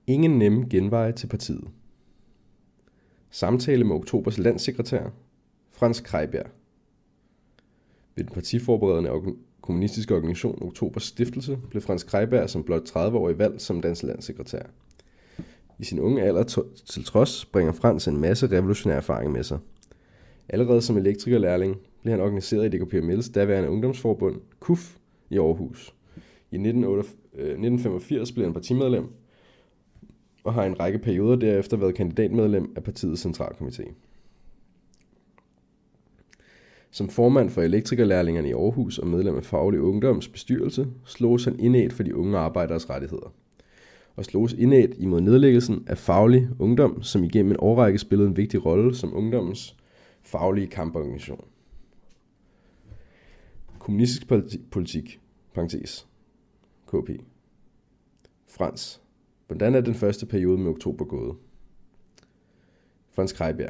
Ingen nemme genveje til partiet. Samtale med Oktobers landssekretær, Frans Krejbjerg. Ved den partiforberedende kommunistiske organisation Oktobers stiftelse blev Frans Krejbjerg som blot 30-årig valgt som dansk landssekretær. I sin unge alder til trods bringer Frans en masse revolutionær erfaring med sig. Allerede som elektrikerlærling blev han organiseret i DKP-ML's daværende ungdomsforbund, KUF, i Aarhus. I 1985 blev han partimedlem, og har en række perioder derefter været kandidatmedlem af partiets centralkomité. Som formand for elektrikerlærlingerne i Aarhus og medlem af Faglig Ungdoms bestyrelse, sloges han indædt for de unge arbejderes rettigheder. Og sloges indædt imod nedlæggelsen af Faglig Ungdom, som igennem en årrække spillede en vigtig rolle som ungdommens faglige kamporganisation. Kommunistisk politik, parentes, KP. Frans. Hvordan er den første periode med Oktober gået? Frans Krejbjerg.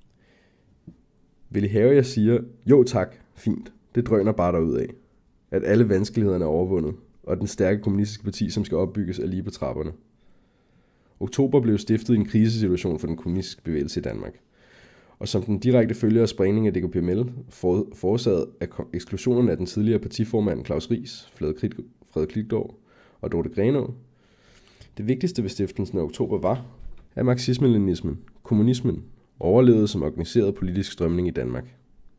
Vil I have, jeg siger, jo tak, fint, det drøner bare derudad. At alle vanskelighederne er overvundet, og den stærke kommunistiske parti, som skal opbygges, er lige på trapperne. Oktober blev stiftet i en krisesituation for den kommunistiske bevægelse i Danmark. Og som den direkte følge af sprængningen af DKP-ML, forårsaget af eksklusionen af den tidligere partiformand Klaus Riis, Frederik Klitgaard og Dorte Grenaa. Det vigtigste ved stiftelsen af Oktober var, at marxisme-leninismen, kommunismen, overlevede som organiseret politisk strømning i Danmark.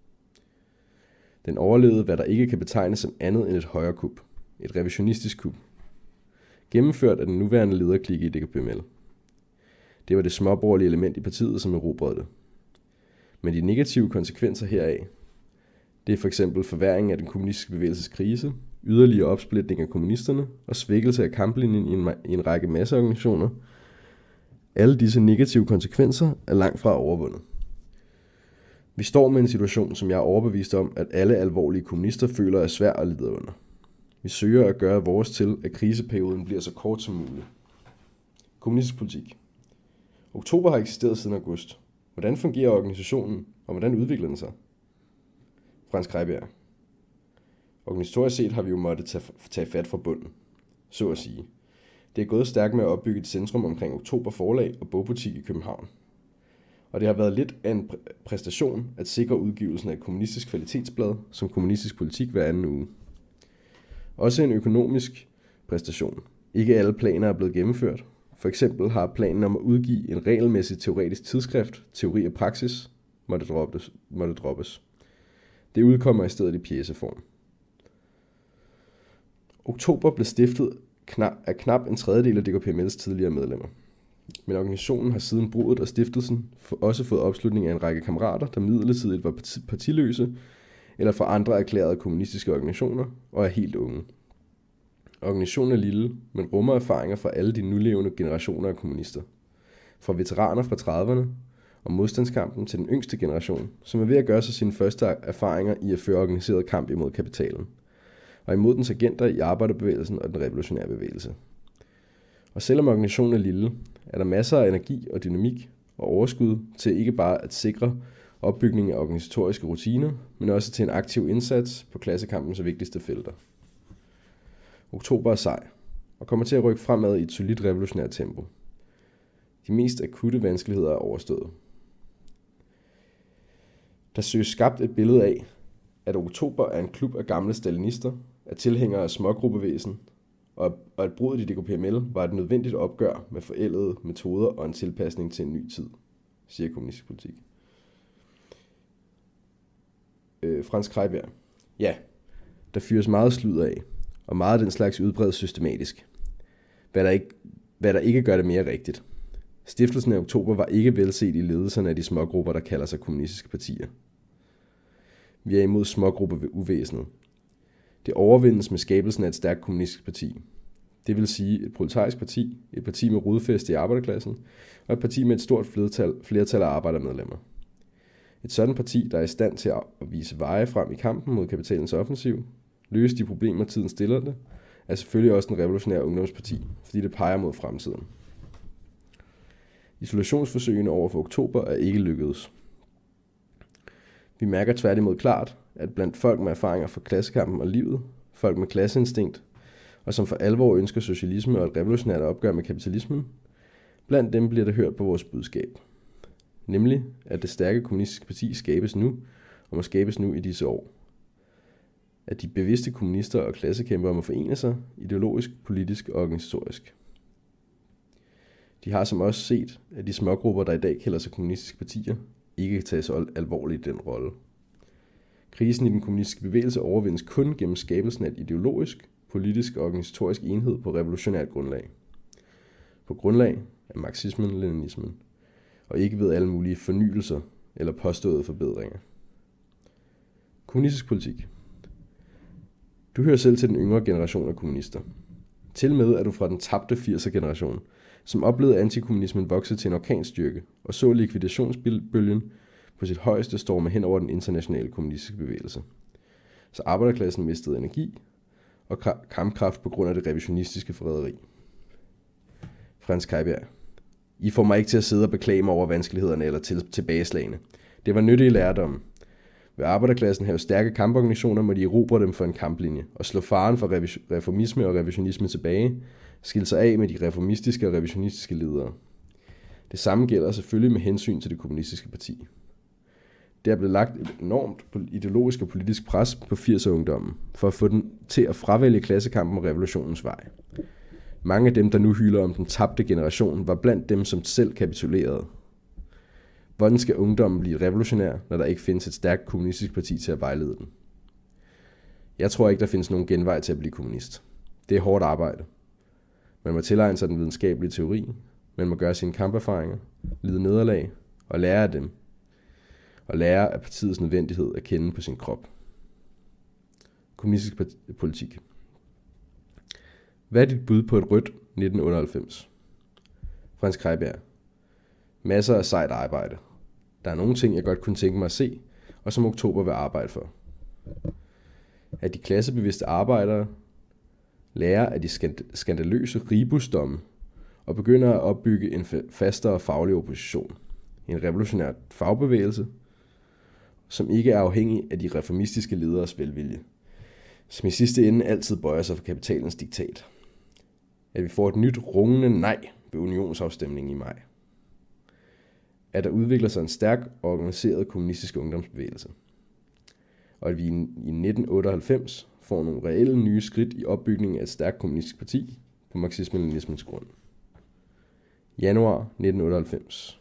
Den overlevede, hvad der ikke kan betegnes som andet end et højrekup, et revisionistisk kup, gennemført af den nuværende lederklikke i DKP-ML. Det var det småborgerlige element i partiet, som erobrede det. Men de negative konsekvenser heraf, det er for eksempel forværring af den kommunistiske bevægelses krise, yderligere opsplitning af kommunisterne og svækkelse af kamplinjen i en række masseorganisationer. Alle disse negative konsekvenser er langt fra overvundet. Vi står med en situation, som jeg er overbevist om, at alle alvorlige kommunister føler er svær at lide under. Vi søger at gøre vores til, at kriseperioden bliver så kort som muligt. Kommunistisk politik. Oktober har eksisteret siden august. Hvordan fungerer organisationen, og hvordan udvikler den sig? Frans Krejbjerg. Organisatorisk set har vi jo måttet tage fat fra bunden, så at sige. Det er gået stærkt med at opbygge et centrum omkring Oktober Forlag og bogbutik i København. Og det har været lidt af en præstation at sikre udgivelsen af et kommunistisk kvalitetsblad som kommunistisk politik hver anden uge. Også en økonomisk præstation. Ikke alle planer er blevet gennemført. For eksempel har planen om at udgive en regelmæssig teoretisk tidsskrift, Teori og Praksis, måtte droppes. Det udkommer i stedet i pjæseform. Oktober blev stiftet af knap en tredjedel af DKP-ML's tidligere medlemmer. Men organisationen har siden bruddet og stiftelsen også fået opslutning af en række kammerater, der midlertidigt var partiløse eller fra andre erklærede kommunistiske organisationer og er helt unge. Organisationen er lille, men rummer erfaringer fra alle de nulevende generationer af kommunister. Fra veteraner fra 30'erne og modstandskampen til den yngste generation, som er ved at gøre sig sine første erfaringer i at føre organiseret kamp imod kapitalen, og imod dens agenter i arbejderbevægelsen og den revolutionære bevægelse. Og selvom organisationen er lille, er der masser af energi og dynamik og overskud til ikke bare at sikre opbygning af organisatoriske rutiner, men også til en aktiv indsats på klassekampens vigtigste felter. Oktober er sej, og kommer til at rykke fremad i et solidt revolutionært tempo. De mest akutte vanskeligheder er overstået. Der søges skabt et billede af, at Oktober er en klub af gamle stalinister, af tilhængere af smågruppevæsen, og at bruddet i DKP-ML var et nødvendigt opgør med forældede metoder og en tilpasning til en ny tid, siger kommunistisk politik. Frans Krejbjerg. Ja, der fyres meget sludder af, og meget af den slags udbredes systematisk. Hvad der ikke gør det mere rigtigt. Stiftelsen af Oktober var ikke velset i ledelserne af de smågrupper, der kalder sig kommunistiske partier. Vi er imod smågrupper ved uvæsenet. Det overvindes med skabelsen af et stærkt kommunistisk parti. Det vil sige et proletarisk parti, et parti med rodfæste i arbejderklassen, og et parti med et stort flertal af arbejdermedlemmer. Et sådan parti, der er i stand til at vise veje frem i kampen mod kapitalens offensiv, løse de problemer, tiden stiller det, er selvfølgelig også en revolutionær ungdomsparti, fordi det peger mod fremtiden. Isolationsforsøgene over for Oktober er ikke lykkedes. Vi mærker tværtimod klart, at blandt folk med erfaringer fra klassekampen og livet, folk med klasseinstinkt, og som for alvor ønsker socialisme og et revolutionært opgør med kapitalismen, Blandt dem bliver der hørt på vores budskab, nemlig at det stærke kommunistiske parti skabes nu, og må skabes nu i disse år. At de bevidste kommunister og klassekæmpere må forene sig ideologisk, politisk og organisatorisk. De har som også set, at de smågrupper, der i dag kalder sig kommunistiske partier, ikke kan tage så alvorligt i den rolle. Krisen i den kommunistiske bevægelse overvindes kun gennem skabelsen af et ideologisk, politisk og organisatorisk enhed på revolutionært grundlag. På grundlag af marxismen-leninismen, og ikke ved alle mulige fornyelser eller påståede forbedringer. Kommunistisk politik. Du hører selv til den yngre generation af kommunister. Til med er du fra den tabte 80'er-generation, som oplevede antikommunismen vokse til en orkanstyrke og så likvidationsbølgen på sit højeste storme hen over den internationale kommunistiske bevægelse. Så arbejderklassen mistede energi og kampkraft på grund af det revisionistiske forræderi. Frans Kajbjerg. I får mig ikke til at sidde og beklage mig over vanskelighederne eller tilbageslagene. Det var nyttige lærdomme. Vil arbejderklassen have stærke kamporganisationer, må de erobre dem for en kamplinje og slå faren for reformisme og revisionisme tilbage, skille sig af med de reformistiske og revisionistiske ledere. Det samme gælder selvfølgelig med hensyn til det kommunistiske parti. Der er blevet lagt et enormt ideologisk og politisk pres på 80'er-ungdommen for at få den til at fravælge klassekampen og revolutionens vej. Mange af dem, der nu hylder om den tabte generation, var blandt dem, som selv kapitulerede. Hvordan skal ungdommen blive revolutionær, når der ikke findes et stærkt kommunistisk parti til at vejlede den? Jeg tror ikke, der findes nogen genvej til at blive kommunist. Det er hårdt arbejde. Man må tilegne sig den videnskabelige teori, man må gøre sine kamperfaringer, lide nederlag og lære af dem. Og lære af partiets nødvendighed at kende på sin krop. Kommunistisk politik. Hvad er dit bud på et rødt 1998? Frans Kajbjerg. Masser af sejt arbejde. Der er nogle ting, jeg godt kunne tænke mig at se, og som Oktober vil arbejde for. At de klassebevidste arbejdere lærer af de skandaløse ribusdomme og begynder at opbygge en fastere faglig opposition. En revolutionær fagbevægelse, som ikke er afhængig af de reformistiske lederes velvilje, som i sidste ende altid bøjer sig for kapitalens diktat. At vi får et nyt rungende nej ved unionsafstemningen i maj. At der udvikler sig en stærk og organiseret kommunistisk ungdomsbevægelse. Og at vi i 1998 får nogle reelle nye skridt i opbygningen af et stærkt kommunistisk parti på marxisme-leninismens grund. Januar 1998.